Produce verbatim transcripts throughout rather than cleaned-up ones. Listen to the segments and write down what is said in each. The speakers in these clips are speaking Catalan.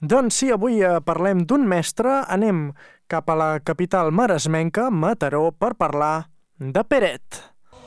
Doncs sí, avui parlem d'un mestre, anem cap a la capital maresmenca, Mataró, per parlar de Peret.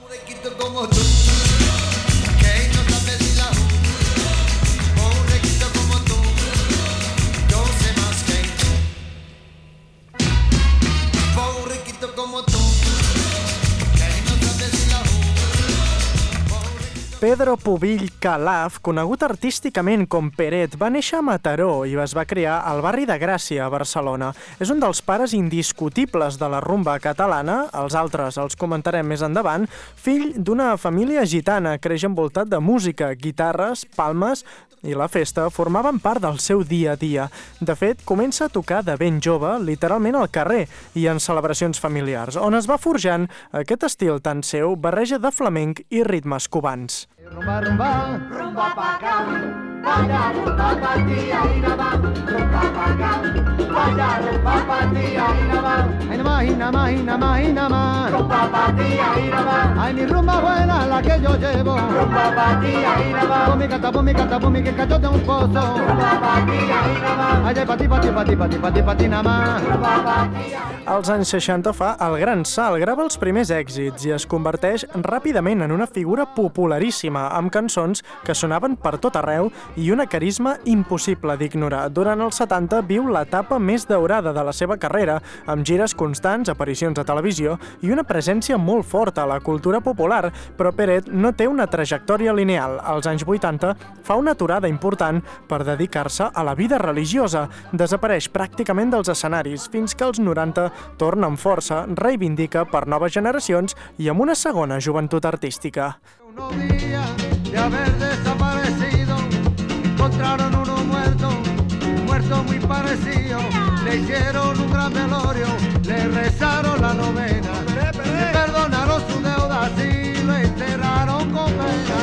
Pedro Pubill Calaf, conegut artísticament com Peret, va néixer a Mataró i es va criar al barri de Gràcia, a Barcelona. És un dels pares indiscutibles de la rumba catalana, els altres els comentarem més endavant, fill d'una família gitana, creix envoltat de música, guitarres, palmes i la festa formaven part del seu dia a dia. De fet, comença a tocar de ben jove, literalment al carrer i en celebracions familiars, on es va forjant aquest estil tan seu, barreja de flamenc i ritmes cubans. Rumba, rumba, rumba pa' acá, vaya rumba pa' ti, ahí nada más, rumba pa' acá, vaya rumba pa' ti, ahí nada más, ahí nada más, ahí nada más, ahí nada más, ahí nada más, rumba pa' ti, ahí nada más, ay mi rumba buena la que yo llevo, rumba pa' ti, ahí nada más, pon mi cata, pon mi cata, pon mi que cachote un pozo, rumba pa' ti, ahí nada más, ay pa' ti, pa' ti, pa' ti, pa' ti, pa' ti, pa' ti nada más, rumba pa' ti. Als anys seixanta fa el gran salt, grava els primers èxits i es converteix ràpidament en una figura popularíssima, amb cançons que sonaven per tot arreu i una carisma impossible d'ignorar. Durant els setanta viu l'etapa més daurada de la seva carrera, amb gires constants, aparicions a televisió i una presència molt forta a la cultura popular, però Peret no té una trajectòria lineal. Als anys vuitanta fa una aturada important per dedicar-se a la vida religiosa. Desapareix pràcticament dels escenaris, fins que als noranta torna amb força, reivindica per noves generacions i amb una segona joventut artística. Unos días de haber desaparecido, encontraron uno muerto, muerto muy parecido, le hicieron un gran velorio, le rezaron la novena, le perdonaron su deuda y lo enterraron con pena.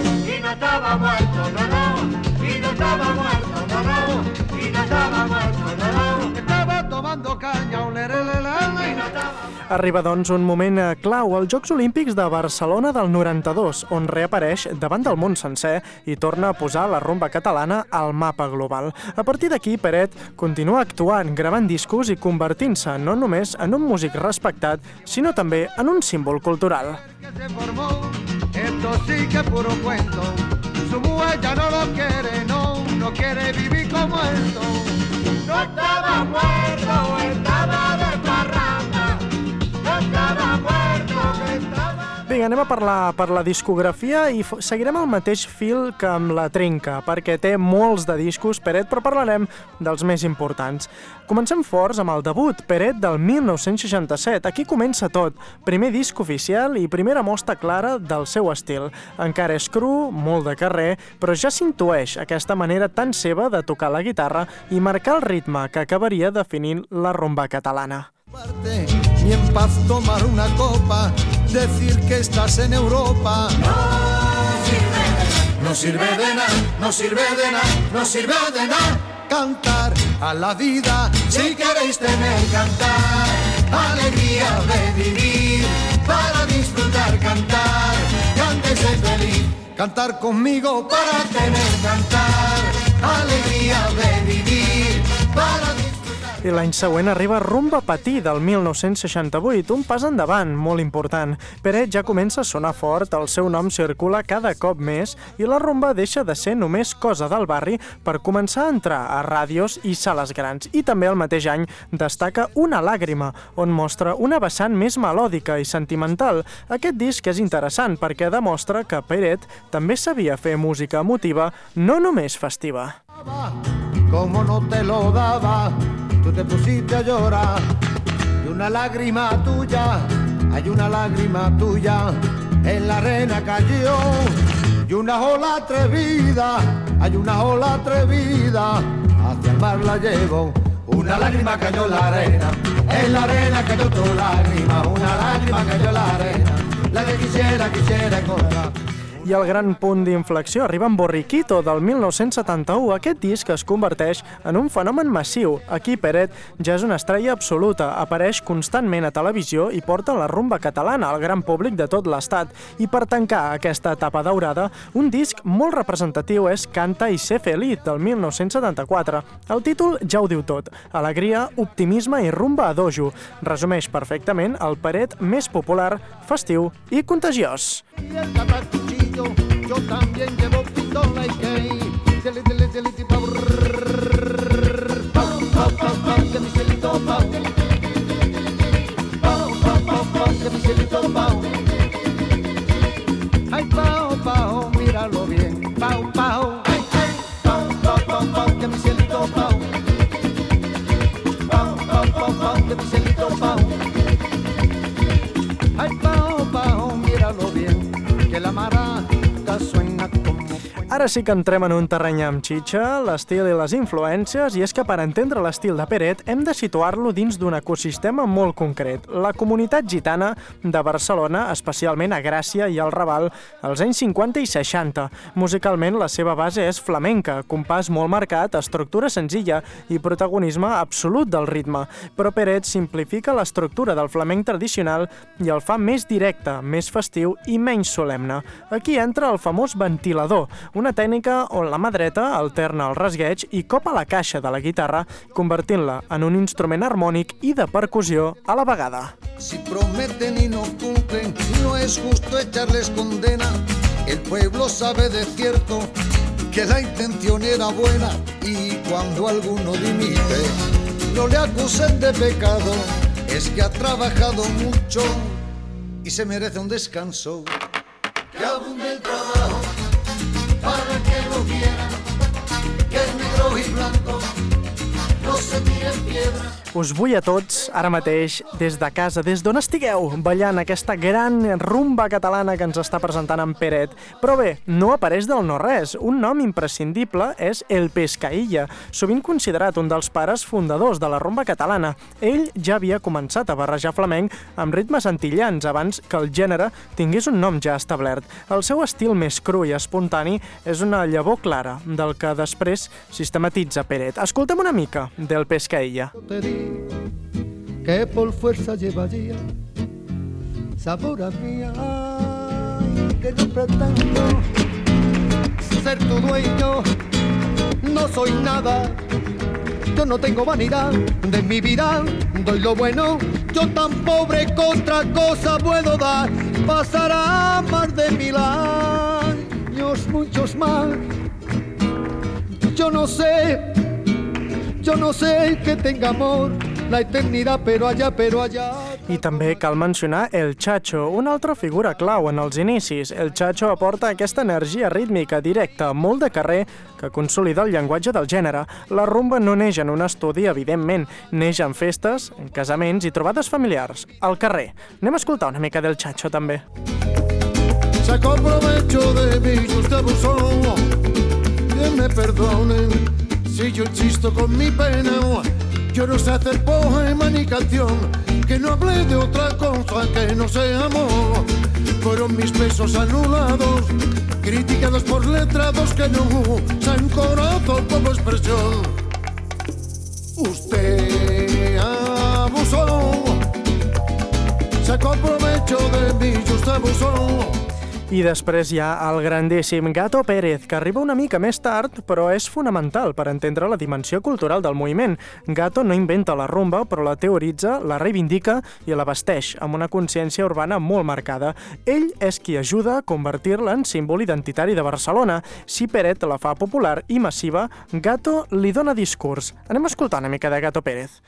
Y no estaba muerto, no, no, y no estaba muerto, no, no, y no estaba muerto, no, no, estaba tomando caña, un lerelelele, y no estaba... Arriba, doncs, un moment clau, als Jocs Olímpics de Barcelona del noranta-dos, on reapareix davant del món sencer i torna a posar la rumba catalana al mapa global. A partir d'aquí, Peret continua actuant, gravant discos i convertint-se no només en un músic respectat, sinó també en un símbol cultural. Esto sí que puro cuento, su mujer ya no lo quiere, no, no quiere vivir como esto. No estaba muerto, estaba de parranda, no estaba muerto, estaba... Vinga, anem a parlar per la discografia i seguirem el mateix fil que amb la Trinca, perquè té molts de discos, Peret, però parlarem dels més importants. Comencem forts amb el debut, Peret, del mil nou-cents seixanta-set. Aquí comença tot. Primer disc oficial i primera mostra clara del seu estil. Encara és cru, molt de carrer, però ja s'intueix aquesta manera tan seva de tocar la guitarra i marcar el ritme que acabaria definint la rumba catalana. Ni en paz tomar una copa, decir que estás en Europa. No sirve de nada, no sirve de nada, no sirve de nada. Cantar a la vida, si queréis tener cantar, alegría de vivir, para disfrutar cantar, cántese feliz. Cantar conmigo para tener cantar, alegría de vivir, para disfrutar. I l'any següent arriba Rumba Patí del mil nou-cents seixanta-vuit, un pas endavant molt important. Peret ja comença a sonar fort, el seu nom circula cada cop més i la rumba deixa de ser només cosa del barri per començar a entrar a ràdios i sales grans. I també el mateix any destaca Una làgrima, on mostra una vessant més melòdica i sentimental. Aquest disc és interessant perquè demostra que Peret també sabia fer música emotiva, no només festiva. Como no te lo daba, tú te pusiste a llorar, y una lágrima tuya, hay una lágrima tuya, en la arena cayó, y una ola atrevida, hay una ola atrevida, hacia el mar la llevo, una lágrima cayó en la arena, en la arena cayó tu lágrima, una lágrima cayó en la arena, la que quisiera, quisiera encontrar. I el gran punt d'inflexió arriba amb Borriquito, del mil nou-cents setanta-u. Aquest disc es converteix en un fenomen massiu. Aquí Peret ja és una estrella absoluta, apareix constantment a televisió i porta la rumba catalana al gran públic de tot l'estat. I per tancar aquesta etapa daurada, un disc molt representatiu és Canta i sé feliz, del mil nou-cents setanta-quatre. El títol ja ho diu tot: alegria, optimisme i rumba a dojo. Resumeix perfectament el Peret més popular, festiu i contagiós. Yo también llevo pistola y que dele dele dele di pau pau pau pau pau que mi cielito pau pau pau pau pau que mi cielito pau ay pau pau míralo bien pau pau ay ay pau pau pau pau que mi cielito pau pau pau pau pau que mi cielito pau ay pau pau míralo bien que la mara suena como... Ara sí que entrem en un terreny amb xitxa, l'estil i les influències, i és que per entendre l'estil de Peret hem de situar-lo dins d'un ecosistema molt concret. La comunitat gitana de Barcelona, especialment a Gràcia i al Raval, als anys cinquanta i seixanta. Musicalment, la seva base és flamenca, compàs molt marcat, estructura senzilla i protagonisme absolut del ritme. Però Peret simplifica l'estructura del flamenc tradicional i el fa més directe, més festiu i menys solemne. Aquí entra el famós ventilador, una tècnica on la mà dreta alterna el rasgueig i copa la caixa de la guitarra, convertint-la en un instrument harmònic i de percussió a la vegada. Si prometen y no cumplen, no es justo echarles condena. El pueblo sabe de cierto que la intención era buena y cuando alguno dimite, no le acusen de pecado, es que ha trabajado mucho y se merece un descanso. Que abunde el trabajo para que lo quieran, que es negro y blanco no se tiren piedra. Us vull a tots, ara mateix, des de casa, des d'on estigueu, ballant aquesta gran rumba catalana que ens està presentant en Peret. Però bé, no apareix del no-res. Un nom imprescindible és El Pescailla, sovint considerat un dels pares fundadors de la rumba catalana. Ell ja havia començat a barrejar flamenc amb ritmes antillans abans que el gènere tingués un nom ja establert. El seu estil més cru i espontani és una llavor clara del que després sistematitza Peret. Escoltem una mica del Pescailla. Que por fuerza llevaría sabor a mía, que no pretendo ser tu dueño, no soy nada, yo no tengo vanidad de mi vida, doy lo bueno, yo tan pobre que otra cosa puedo dar, pasará más de mil años, muchos más, yo no sé. Yo no sé que tenga amor, la eternidad, pero allá, pero allá... I també cal mencionar El Chacho, una altra figura clau en els inicis. El Chacho aporta aquesta energia rítmica directa, molt de carrer, que consolida el llenguatge del gènere. La rumba no neix en un estudi, evidentment, neix en festes, en casaments i trobades familiars, al carrer. Anem a escoltar una mica del Chacho, també. Saco provecho de mi justa abusón, que me perdonen si yo insisto con mi pena, yo no sé hacer poema ni canción, que no hable de otra cosa que no sea amor. Fueron mis besos anulados, criticados por letrados que no usan corazón como expresión. Usted abusó, sacó provecho de mi justa abusón. I després hi ha el grandíssim Gato Pérez, que arriba una mica més tard, però és fonamental per entendre la dimensió cultural del moviment. Gato no inventa la rumba, però la teoritza, la reivindica i la vesteix, amb una consciència urbana molt marcada. Ell és qui ajuda a convertir-la en símbol identitari de Barcelona. Si Peret la fa popular i massiva, Gato li dona discurs. Anem a escoltar una mica de Gato Pérez.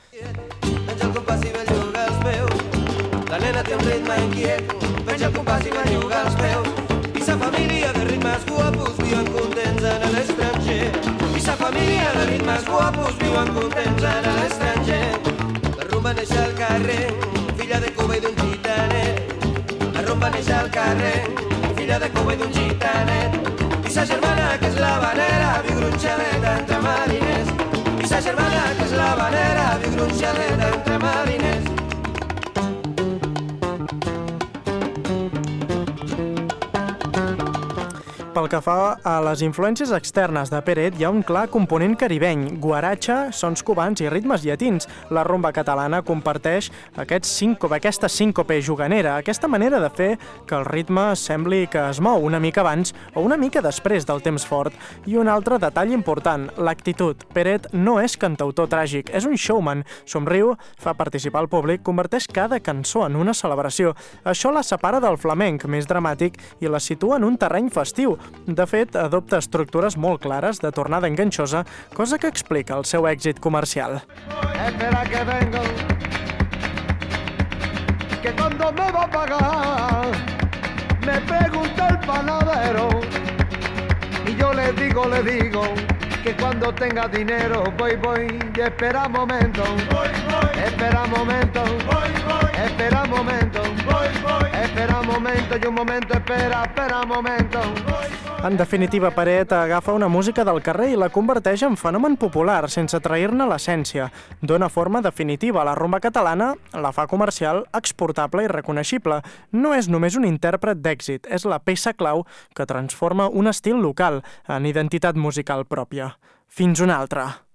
La nena té un ritme inquiet, penja el compàs i belluga els peus. I sa família de ritmes guapos viuen contents en l'estranger. I sa família de ritmes guapos viuen contents en l'estranger. La rumba neix al carrer, filla de Cuba i d'un gitanet. La rumba neix al carrer, filla de Cuba i d'un gitanet. I sa germana, que és la vanera, viu gronxadet entre mariners. I sa germana, que és la vanera, viu gronxadet entre mariners. Pel que fa a les influències externes de Peret, hi ha un clar component caribeny, guaratxa, sons cubans i ritmes llatins. La rumba catalana comparteix aquest síncope, aquesta síncope juganera, aquesta manera de fer que el ritme sembli que es mou una mica abans o una mica després del temps fort. I un altre detall important, l'actitud. Peret no és cantautor tràgic, és un showman. Somriu, fa participar el públic, converteix cada cançó en una celebració. Això la separa del flamenc, més dramàtic, i la situa en un terreny festiu. De fet, adopta estructures molt clares de tornada enganxosa, cosa que explica el seu èxit comercial. Espera que vengo, que cuando me va a pagar, me pregunta el panadero, y yo le digo, le digo, que cuando tenga dinero, voy, voy, y espera momento, voy, voy, espera momento, voy, voy, espera momento, voy, voy, espera momento, y un momento, espera, espera momento. En definitiva, Peret agafa una música del carrer i la converteix en fenomen popular, sense trair-ne l'essència. Dóna forma definitiva a la rumba catalana, la fa comercial, exportable i reconeixible. No és només un intèrpret d'èxit, és la peça clau que transforma un estil local en identitat musical pròpia. Fins una altra.